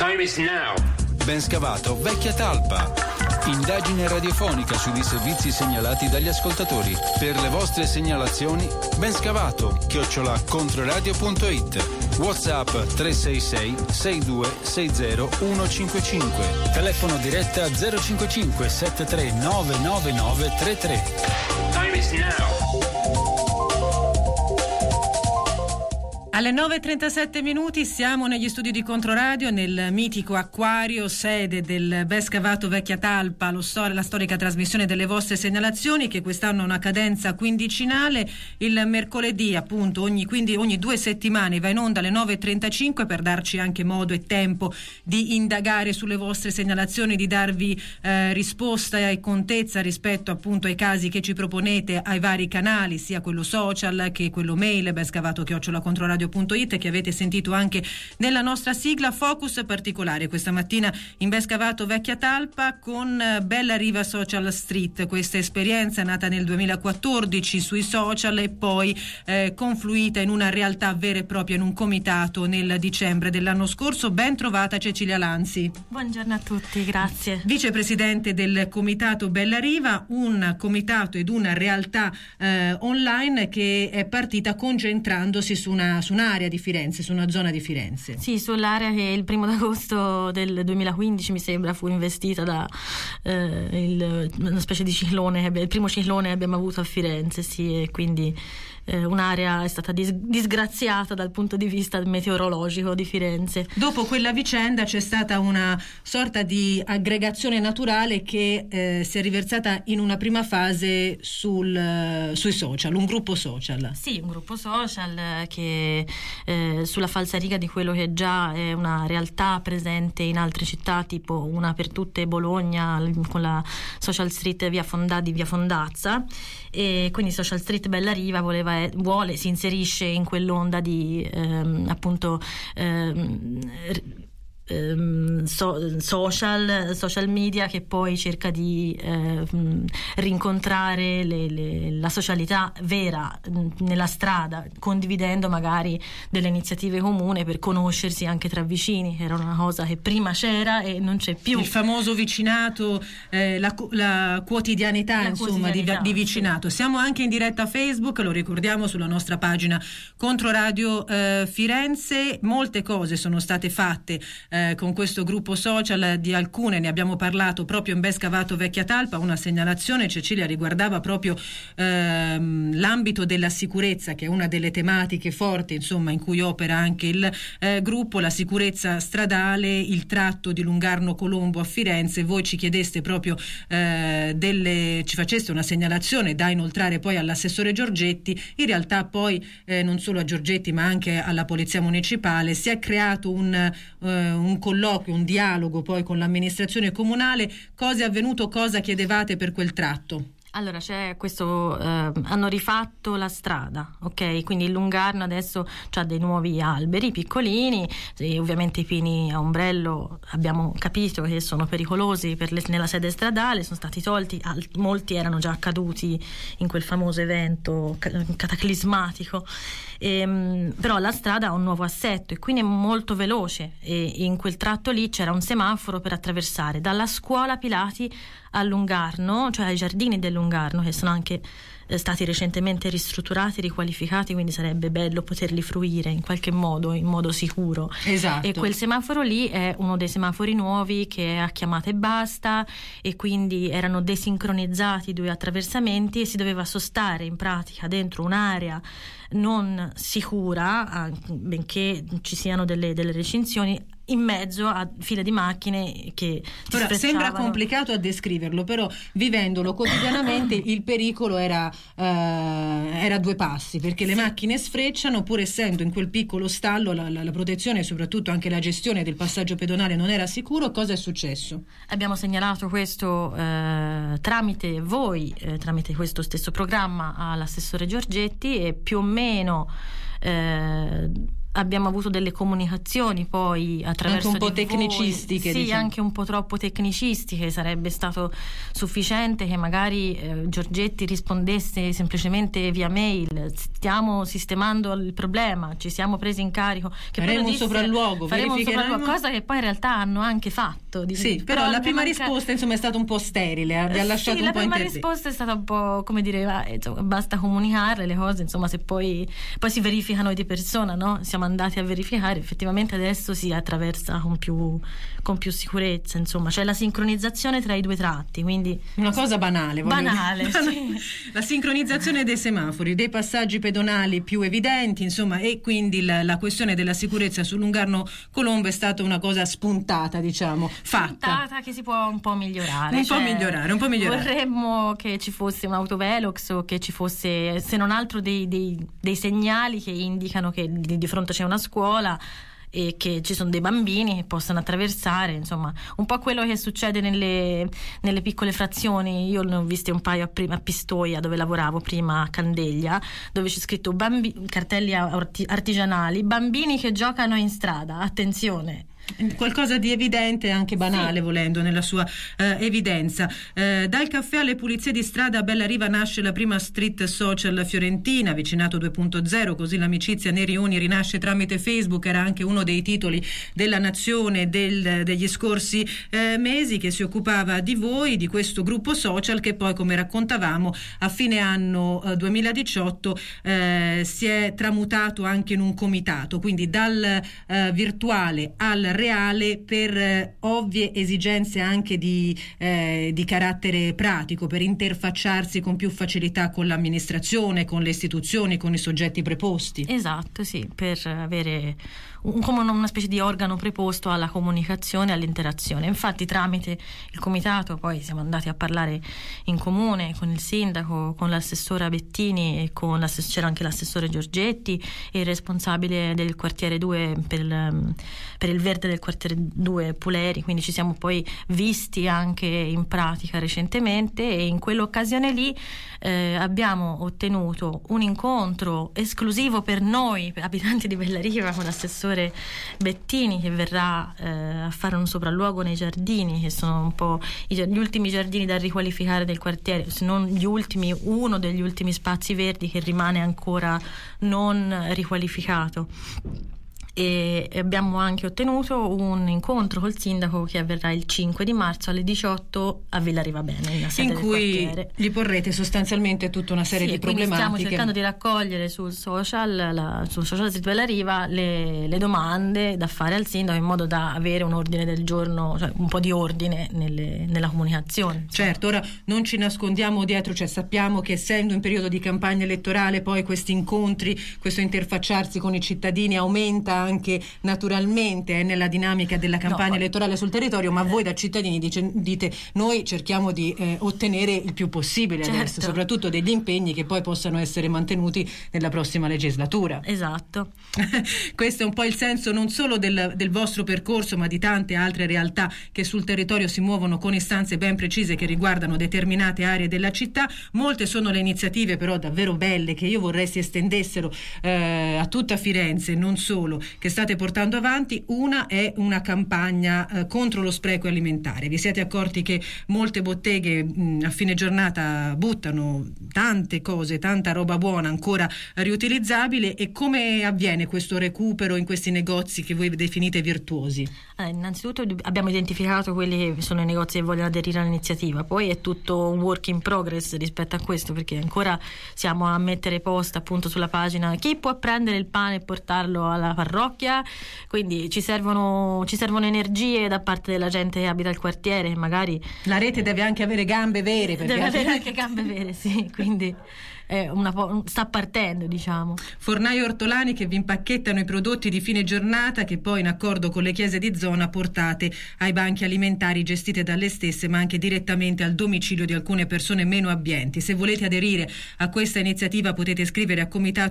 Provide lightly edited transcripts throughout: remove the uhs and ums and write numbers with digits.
Time is now. Ben scavato, vecchia talpa. Indagine radiofonica sui disservizi segnalati dagli ascoltatori. Per le vostre segnalazioni, ben scavato @controradio.it. WhatsApp 366 6260 155. Telefono diretta 055 73 99933. Time is now. Alle 9:37 siamo negli studi di Controradio, nel mitico acquario, sede del Ben scavato vecchia talpa, la storica trasmissione delle vostre segnalazioni, che quest'anno ha una cadenza quindicinale. Il mercoledì, appunto, ogni 2 settimane va in onda alle 9:35 per darci anche modo e tempo di indagare sulle vostre segnalazioni, di darvi risposta e contezza rispetto appunto ai casi che ci proponete ai vari canali, sia quello social che quello mail, benscavato@controradio.it, che avete sentito anche nella nostra sigla. Focus particolare questa mattina in Ben scavato vecchia talpa con Bella Riva Social Street, questa esperienza nata nel 2014 sui social e poi confluita in una realtà vera e propria, in un comitato nel dicembre dell'anno scorso. Ben trovata Cecilia Lanzi. Buongiorno a tutti, grazie. Vicepresidente del comitato Bella Riva, un comitato ed una realtà online che è partita concentrandosi su un'area di Firenze, su una zona di Firenze. Sì, sull'area che il 1 agosto del 2015 mi sembra fu investita da una specie di ciclone, il primo ciclone che abbiamo avuto a Firenze, sì, e quindi un'area è stata disgraziata dal punto di vista meteorologico di Firenze. Dopo quella vicenda c'è stata una sorta di aggregazione naturale che si è riversata in una prima fase sui social, un gruppo social. Sì, un gruppo social che sulla falsariga di quello che già è una realtà presente in altre città, tipo una per tutte Bologna con la Social Street via Fondazza, e quindi Social Street Bella Riva si inserisce in quell'onda di social media che poi cerca di rincontrare la socialità vera nella strada, condividendo magari delle iniziative comuni per conoscersi anche tra vicini, che era una cosa che prima c'era e non c'è più. Il famoso vicinato, la quotidianità, di vicinato. Sì. Siamo anche in diretta a Facebook, lo ricordiamo, sulla nostra pagina Controradio Firenze. Molte cose sono state fatte con questo gruppo social, di alcune ne abbiamo parlato proprio in Ben scavato vecchia talpa. Una segnalazione, Cecilia, riguardava proprio l'ambito della sicurezza, che è una delle tematiche forti, insomma, in cui opera anche il gruppo, la sicurezza stradale, il tratto di Lungarno Colombo a Firenze. Voi ci chiedeste proprio ci faceste una segnalazione da inoltrare poi all'assessore Giorgetti. In realtà poi non solo a Giorgetti ma anche alla Polizia Municipale si è creato un colloquio, un dialogo poi con l'amministrazione comunale. Cosa è avvenuto, cosa chiedevate per quel tratto? Allora c'è questo, hanno rifatto la strada, ok? Quindi il Lungarno adesso ha dei nuovi alberi piccolini, e ovviamente i pini a ombrello abbiamo capito che sono pericolosi nella sede stradale, sono stati tolti, molti erano già accaduti in quel famoso evento cataclismatico, però la strada ha un nuovo assetto e quindi è molto veloce, e in quel tratto lì c'era un semaforo per attraversare dalla scuola Pilati a Lungarno, cioè ai giardini del Lungarno, che sono anche stati recentemente ristrutturati, riqualificati, quindi sarebbe bello poterli fruire in qualche modo, in modo sicuro. Esatto. E quel semaforo lì è uno dei semafori nuovi che è a chiamata e basta, e quindi erano desincronizzati i due attraversamenti e si doveva sostare in pratica dentro un'area non sicura, benché ci siano delle recinzioni, in mezzo a file di macchine che ora sembra complicato a descriverlo, però vivendolo quotidianamente il pericolo era a due passi, perché le macchine sfrecciano, pur essendo in quel piccolo stallo la protezione e soprattutto anche la gestione del passaggio pedonale non era sicuro. Cosa è successo? Abbiamo segnalato questo tramite voi, tramite questo stesso programma, all'assessore Giorgetti, e più o meno abbiamo avuto delle comunicazioni poi attraverso anche un po' di tecnicistiche, sì, diciamo. anche un po' troppo tecnicistiche. Sarebbe stato sufficiente che magari Giorgetti rispondesse semplicemente via mail: stiamo sistemando il problema, ci siamo presi in carico, che faremo un sopralluogo, cosa che poi in realtà hanno anche fatto. Sì, però la prima risposta insomma è stata un po' sterile, vi ha lasciato un po' la prima risposta è stata un po' come dire, insomma, basta comunicare le cose, insomma, se poi si verificano di persona, no? Siamo andati a verificare, effettivamente adesso si attraversa con più sicurezza, insomma, c'è la sincronizzazizione tra i due tratti, quindi una cosa banale, sì. La sincronizzazione dei semafori, dei passaggi pedonali più evidenti, insomma, e quindi la questione della sicurezza su Lungarno Colombo è stata una cosa spuntata, diciamo, fatta, che si può un po' migliorare. Un po' migliorare. Vorremmo che ci fosse un autovelox, o che ci fosse, se non altro, dei segnali che indicano che di fronte c'è una scuola e che ci sono dei bambini che possono attraversare, insomma, un po' quello che succede nelle piccole frazioni. Io ne ho viste un paio a Pistoia, dove lavoravo prima, a Candeglia, dove c'è scritto cartelli artigianali: bambini che giocano in strada, attenzione. Qualcosa di evidente e anche banale, sì, volendo, nella sua evidenza. Dal caffè alle pulizie di strada a Bella Riva nasce la prima street social fiorentina, vicinato 2.0, così l'amicizia nei rioni rinasce tramite Facebook. Era anche uno dei titoli della Nazione degli scorsi mesi, che si occupava di voi, di questo gruppo social che poi, come raccontavamo, a fine anno 2018 si è tramutato anche in un comitato, quindi dal virtuale al reale, per ovvie esigenze anche di carattere pratico, per interfacciarsi con più facilità con l'amministrazione, con le istituzioni, con i soggetti preposti. Esatto, sì, per avere come una specie di organo preposto alla comunicazione e all'interazione. Infatti tramite il comitato poi siamo andati a parlare in comune con il sindaco, con l'assessora Bettini, e c'era anche l'assessore Giorgetti e il responsabile del quartiere 2 per il verde del quartiere 2 Puleri, quindi ci siamo poi visti anche in pratica recentemente, e in quell'occasione lì abbiamo ottenuto un incontro esclusivo per noi, per abitanti di Bella Riva, con l'assessore Bettini, che verrà a fare un sopralluogo nei giardini, che sono un po' gli ultimi giardini da riqualificare del quartiere, se non gli ultimi, uno degli ultimi spazi verdi che rimane ancora non riqualificato. E abbiamo anche ottenuto un incontro col sindaco che avverrà il 5 di marzo alle 18 a Villa Riva Bene, in cui gli porrete sostanzialmente tutta una serie di problematiche. Stiamo cercando di raccogliere sul social di Bella Riva le domande da fare al sindaco, in modo da avere un ordine del giorno, cioè un po' di ordine nella comunicazione. Certo, ora non ci nascondiamo dietro, cioè sappiamo che essendo in periodo di campagna elettorale poi questi incontri, questo interfacciarsi con i cittadini aumenta anche naturalmente nella dinamica della campagna elettorale sul territorio, ma voi da cittadini dite noi cerchiamo di ottenere il più possibile, certo, adesso, soprattutto degli impegni che poi possano essere mantenuti nella prossima legislatura. Esatto. Questo è un po' il senso non solo del vostro percorso, ma di tante altre realtà che sul territorio si muovono con istanze ben precise che riguardano determinate aree della città. Molte sono le iniziative però davvero belle che io vorrei si estendessero a tutta Firenze, non solo, che state portando avanti. Una è una campagna contro lo spreco alimentare. Vi siete accorti che molte botteghe a fine giornata buttano tante cose, tanta roba buona ancora riutilizzabile, e come avviene questo recupero in questi negozi che voi definite virtuosi? Innanzitutto abbiamo identificato quelli che sono i negozi che vogliono aderire all'iniziativa, poi è tutto un work in progress rispetto a questo, perché ancora siamo a mettere post appunto sulla pagina chi può prendere il pane e portarlo alla parrocchia, quindi ci servono energie da parte della gente che abita il quartiere. Magari la rete deve anche avere gambe vere, perché deve avere anche gambe vere, sì, quindi sta partendo, diciamo. Fornai ortolani che vi impacchettano i prodotti di fine giornata, che poi in accordo con le chiese di zona portate ai banchi alimentari gestite dalle stesse, ma anche direttamente al domicilio di alcune persone meno abbienti. Se volete aderire a questa iniziativa potete scrivere a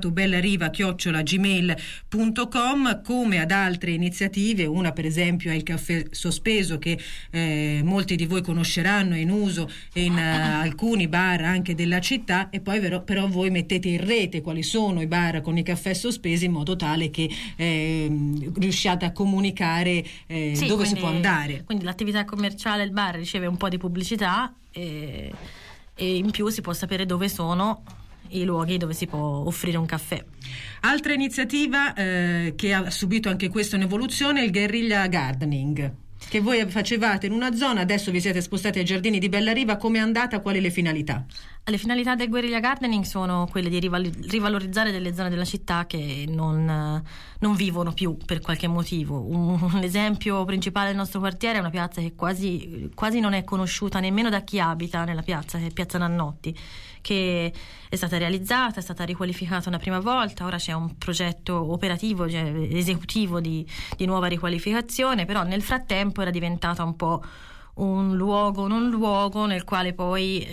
comitatobellariva@gmail.com, come ad altre iniziative. Una per esempio è il caffè sospeso, che molti di voi conosceranno, è in uso in alcuni bar anche della città, e poi però voi mettete in rete quali sono i bar con i caffè sospesi, in modo tale che riusciate a comunicare dove si può andare. Quindi l'attività commerciale, il bar, riceve un po' di pubblicità e in più si può sapere dove sono i luoghi dove si può offrire un caffè. Altra iniziativa che ha subito anche questa un'evoluzione è il guerrilla gardening, che voi facevate in una zona, adesso vi siete spostati ai giardini di Bellariva. Come è andata? Quali le finalità? Le finalità del guerrilla gardening sono quelle di rivalorizzare delle zone della città che non vivono più per qualche motivo. Un esempio principale del nostro quartiere è una piazza che quasi non è conosciuta nemmeno da chi abita nella piazza, che è Piazza Nannotti, che è stata realizzata, è stata riqualificata una prima volta, ora c'è un progetto operativo, cioè esecutivo di nuova riqualificazione, però nel frattempo era diventata un po' un luogo non luogo nel quale poi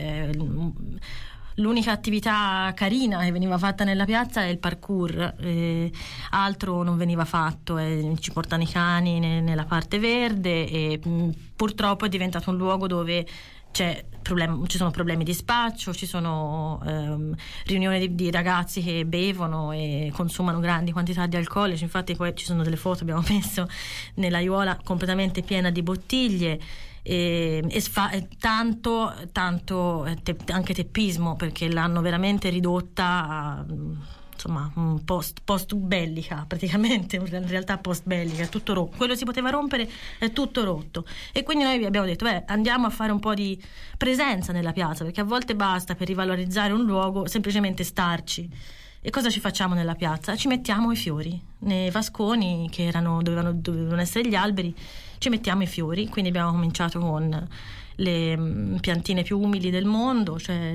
l'unica attività carina che veniva fatta nella piazza è il parkour, altro non veniva fatto, ci portano i cani nella parte verde e purtroppo è diventato un luogo dove ci sono problemi di spaccio, ci sono riunioni di ragazzi che bevono e consumano grandi quantità di alcolici. Infatti poi ci sono delle foto, abbiamo messo nella aiuola completamente piena di bottiglie e tanto anche teppismo, perché l'hanno veramente ridotta a, insomma, un post bellica, praticamente, in realtà post bellica, è tutto rotto. Quello si poteva rompere, è tutto rotto. E quindi noi abbiamo detto, andiamo a fare un po' di presenza nella piazza, perché a volte basta, per rivalorizzare un luogo, semplicemente starci. E cosa ci facciamo nella piazza? Ci mettiamo i fiori, nei vasconi che dovevano essere gli alberi, ci mettiamo i fiori. Quindi abbiamo cominciato con le piantine più umili del mondo, cioè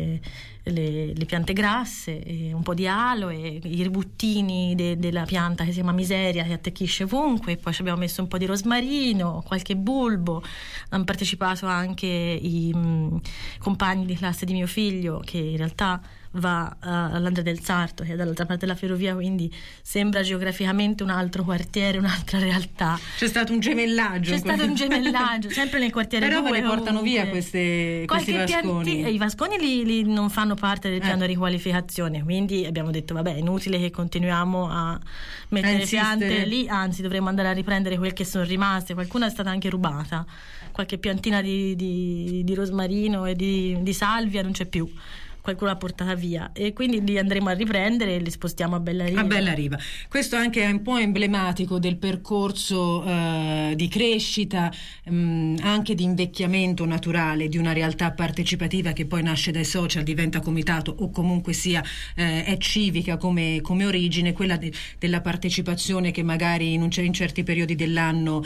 le piante grasse, un po' di aloe, i ributtini della pianta che si chiama miseria, che attecchisce ovunque, e poi ci abbiamo messo un po' di rosmarino, qualche bulbo. Hanno partecipato anche i compagni di classe di mio figlio, che in realtà va all'Andrea del Sarto, che è dall'altra parte della ferrovia, quindi sembra geograficamente un altro quartiere, un'altra realtà. C'è stato un gemellaggio sempre nel quartiere. Però ve ne portano via questi vasconi. I vasconi non fanno parte del piano di riqualificazione, quindi abbiamo detto è inutile che continuiamo a mettere piante lì, anzi dovremmo andare a riprendere quelle che sono rimaste. Qualcuna è stata anche rubata, qualche piantina di rosmarino e di salvia non c'è più, qualcuno l'ha portata via, e quindi li andremo a riprendere e li spostiamo a Bellariva. Questo anche è un po' emblematico del percorso di crescita, anche di invecchiamento naturale di una realtà partecipativa che poi nasce dai social, diventa comitato o comunque sia è civica come origine, quella della partecipazione che magari in certi periodi dell'anno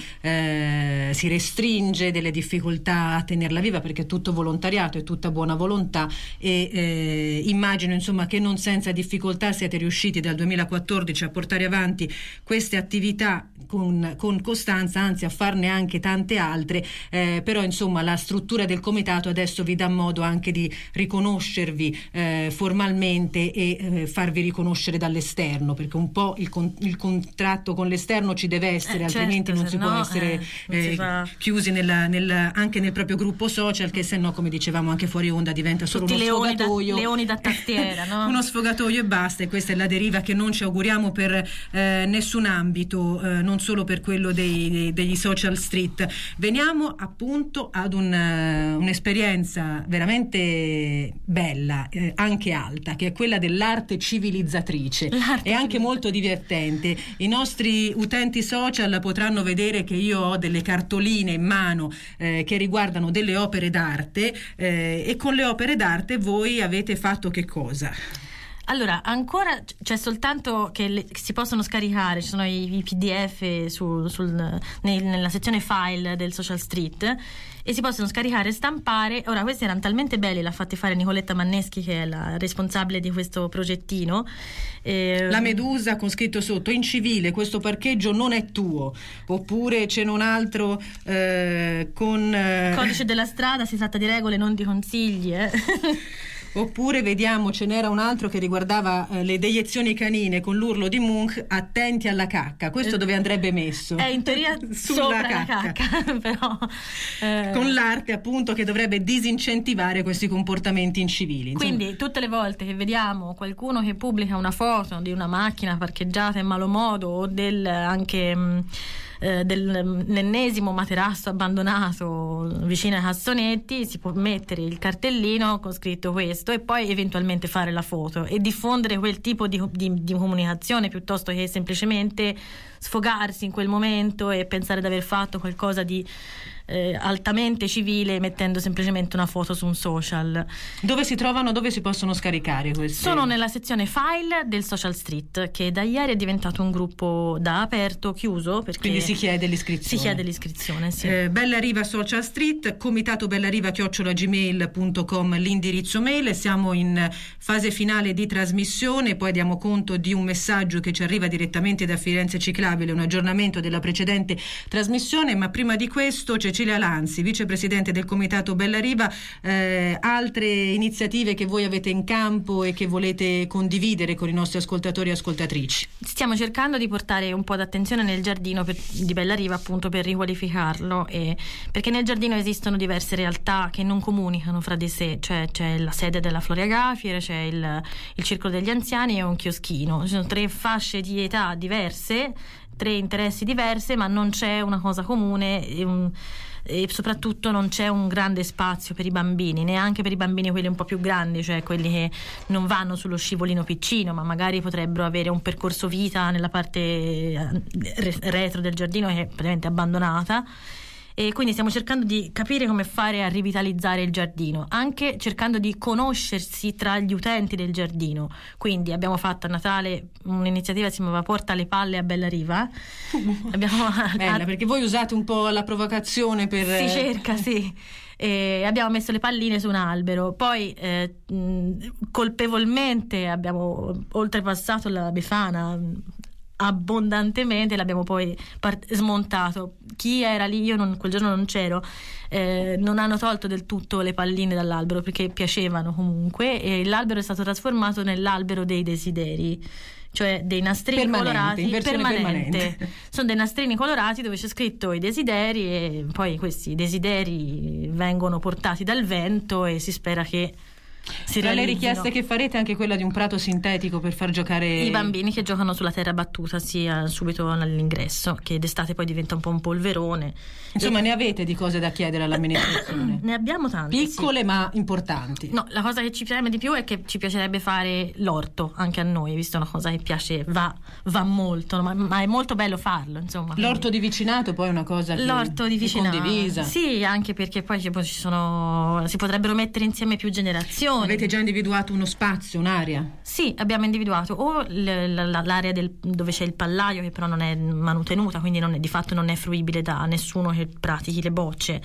si restringe, delle difficoltà a tenerla viva, perché è tutto volontariato, è tutta buona volontà, e immagino insomma che non senza difficoltà siete riusciti dal 2014 a portare avanti queste attività con costanza, anzi a farne anche tante altre, però insomma la struttura del comitato adesso vi dà modo anche di riconoscervi formalmente e farvi riconoscere dall'esterno, perché un po' il contratto con l'esterno ci deve essere, altrimenti non si può essere chiusi anche nel proprio gruppo social, che se no, come dicevamo anche fuori onda, diventa solo uno sfogatoio. Leoni da tastiera, no? Uno sfogatoio e basta, e questa è la deriva che non ci auguriamo per nessun ambito, non solo per quello degli social street. Veniamo appunto ad un'esperienza veramente bella, anche alta, che è quella dell'arte civilizzatrice. È anche molto divertente. I nostri utenti social potranno vedere che io ho delle cartoline in mano che riguardano delle opere d'arte, e con le opere d'arte voi avete fatto che cosa? Allora, ancora c'è soltanto che si possono scaricare, ci sono i PDF nella sezione file del Social Street, e si possono scaricare e stampare. Ora, questi erano talmente belli, l'ha fatti fare Nicoletta Manneschi, che è la responsabile di questo progettino. La medusa con scritto sotto: in civile questo parcheggio non è tuo, oppure c'è un altro con codice della strada, si tratta di regole, non di consigli. Oppure vediamo, ce n'era un altro che riguardava le deiezioni canine con l'urlo di Munch, attenti alla cacca. Questo dove andrebbe messo? È in teoria sopra la cacca però con l'arte appunto che dovrebbe disincentivare questi comportamenti incivili. Insomma. Quindi tutte le volte che vediamo qualcuno che pubblica una foto di una macchina parcheggiata in malo modo o dell'ennesimo materasso abbandonato vicino ai cassonetti, si può mettere il cartellino con scritto questo e poi eventualmente fare la foto e diffondere quel tipo di comunicazione piuttosto che semplicemente sfogarsi in quel momento e pensare di aver fatto qualcosa di altamente civile mettendo semplicemente una foto su un social. Dove si trovano, dove si possono scaricare questi? Sono nella sezione file del Social Street, che da ieri è diventato un gruppo da aperto, chiuso, perché quindi si chiede l'iscrizione. Si chiede l'iscrizione, sì. Bella Riva Social Street, comitato bellariva@gmail.com l'indirizzo mail. Siamo in fase finale di trasmissione, poi diamo conto di un messaggio che ci arriva direttamente da Firenze Ciclabile, un aggiornamento della precedente trasmissione, ma prima di questo Cecilia Lanzi, vicepresidente del comitato Bella Riva, altre iniziative che voi avete in campo e che volete condividere con i nostri ascoltatori e ascoltatrici? Stiamo cercando di portare un po' d'attenzione nel giardino di Bella Riva, appunto per riqualificarlo, perché nel giardino esistono diverse realtà che non comunicano fra di sé, cioè c'è la sede della Floriagafire, c'è il circolo degli anziani e un chioschino. Ci sono 3 fasce di età diverse, 3 interessi diverse, ma non c'è una cosa comune e soprattutto non c'è un grande spazio per i bambini, neanche per i bambini quelli un po' più grandi, cioè quelli che non vanno sullo scivolino piccino ma magari potrebbero avere un percorso vita nella parte retro del giardino che è praticamente abbandonata. E quindi stiamo cercando di capire come fare a rivitalizzare il giardino, anche cercando di conoscersi tra gli utenti del giardino. Quindi abbiamo fatto a Natale un'iniziativa che si chiamava Porta le palle a Bella Riva. Bella, perché voi usate un po' la provocazione per... Si cerca, sì. E abbiamo messo le palline su un albero, poi colpevolmente abbiamo oltrepassato la Befana abbondantemente, l'abbiamo poi smontato. Chi era lì, io quel giorno non c'ero, non hanno tolto del tutto le palline dall'albero perché piacevano comunque, e l'albero è stato trasformato nell'albero dei desideri, cioè dei nastrini colorati, in versione permanente. Sono dei nastrini colorati dove c'è scritto i desideri e poi questi desideri vengono portati dal vento e si spera che tra le richieste che farete anche quella di un prato sintetico per far giocare i bambini che giocano sulla terra battuta subito all'ingresso, che d'estate poi diventa un po' un polverone. Insomma, ne avete di cose da chiedere all'amministrazione? Ne abbiamo tante, piccole, sì, ma importanti. No, la cosa che ci preme di più è che ci piacerebbe fare l'orto anche a noi, visto una cosa che piace, va molto, ma è molto bello farlo, insomma. L'orto di vicinato poi è una cosa che l'orto di vicinato, condivisa. Sì, anche perché poi si potrebbero mettere insieme più generazioni. Avete già individuato uno spazio, un'area? Sì, abbiamo individuato o l'area dove c'è il pallaio, che però non è manutenuta, quindi di fatto non è fruibile da nessuno che pratichi le bocce,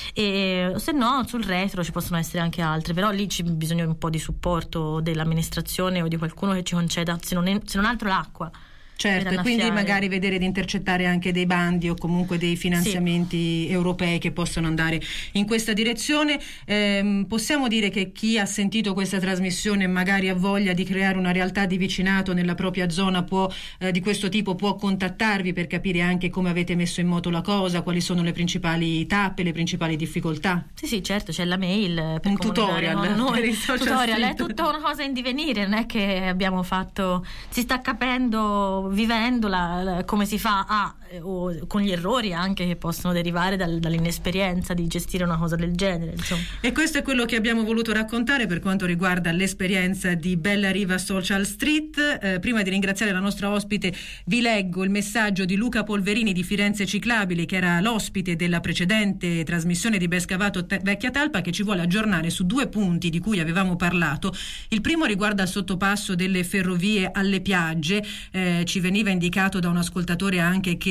e se no sul retro ci possono essere anche altre, però lì c'è bisogno un po' di supporto dell'amministrazione o di qualcuno che ci conceda se non altro l'acqua. Certo, e quindi magari vedere di intercettare anche dei bandi o comunque dei finanziamenti europei che possono andare in questa direzione. Possiamo dire che chi ha sentito questa trasmissione e magari ha voglia di creare una realtà di vicinato nella propria zona di questo tipo può contattarvi per capire anche come avete messo in moto la cosa, quali sono le principali tappe, le principali difficoltà? Sì, certo, c'è la mail per un tutorial per il tutorial, è tutta una cosa in divenire, non è che abbiamo fatto, si sta capendo, vivendola, come si fa o con gli errori anche che possono derivare dall'inesperienza di gestire una cosa del genere, insomma. E questo è quello che abbiamo voluto raccontare per quanto riguarda l'esperienza di Bella Riva Social Street. Prima di ringraziare la nostra ospite vi leggo il messaggio di Luca Polverini di Firenze Ciclabili, che era l'ospite della precedente trasmissione di Bescavato Vecchia Talpa, che ci vuole aggiornare su 2 punti di cui avevamo parlato. Il primo riguarda il sottopasso delle ferrovie alle Piagge. Ci veniva indicato da un ascoltatore anche che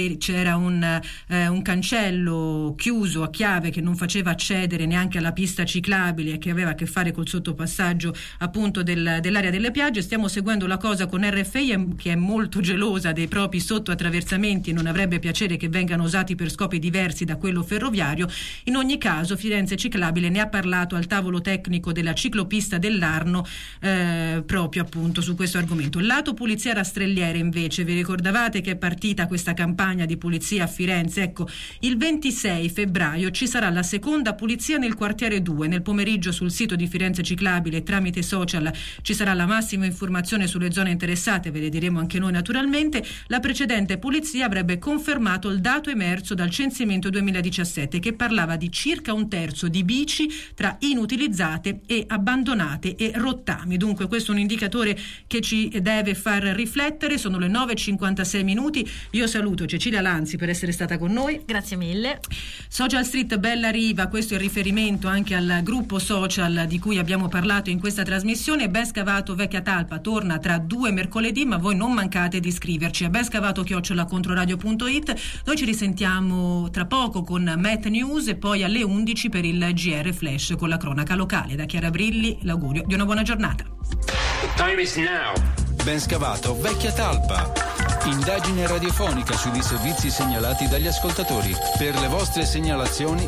c'era un cancello chiuso a chiave che non faceva accedere neanche alla pista ciclabile e che aveva a che fare col sottopassaggio appunto dell'area delle piagge. Stiamo seguendo la cosa con RFI, che è molto gelosa dei propri sottoattraversamenti e non avrebbe piacere che vengano usati per scopi diversi da quello ferroviario. In ogni caso Firenze Ciclabile ne ha parlato al tavolo tecnico della ciclopista dell'Arno proprio appunto su questo argomento. Lato Polizia Rastrelliere invece, vi ricordavate che è partita questa campagna di pulizia a Firenze? Ecco, il 26 febbraio ci sarà la seconda pulizia nel quartiere 2. Nel pomeriggio sul sito di Firenze Ciclabile tramite social ci sarà la massima informazione sulle zone interessate, ve le diremo anche noi naturalmente. La precedente pulizia avrebbe confermato il dato emerso dal censimento 2017 che parlava di circa un terzo di bici tra inutilizzate e abbandonate e rottami. Dunque questo è un indicatore che ci deve far riflettere. Sono le 9:56 minuti. Io saluto Cecilia Lanzi per essere stata con noi. Grazie mille. Social Street Bella Riva, questo è il riferimento anche al gruppo social di cui abbiamo parlato in questa trasmissione. Ben Scavato Vecchia Talpa torna tra 2 mercoledì, ma voi non mancate di iscriverci a benscavato@controradio.it. Noi ci risentiamo tra poco con Met News e poi alle 11 per il GR Flash con la cronaca locale. Da Chiara Brilli l'augurio di una buona giornata. Time is now. Ben Scavato Vecchia Talpa. Indagine radiofonica sui disservizi segnalati dagli ascoltatori. Per le vostre segnalazioni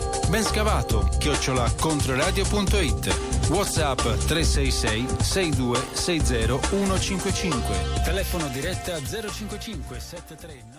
benscavato@controradio.it. WhatsApp 366 62 60 155. Telefono diretta 055 73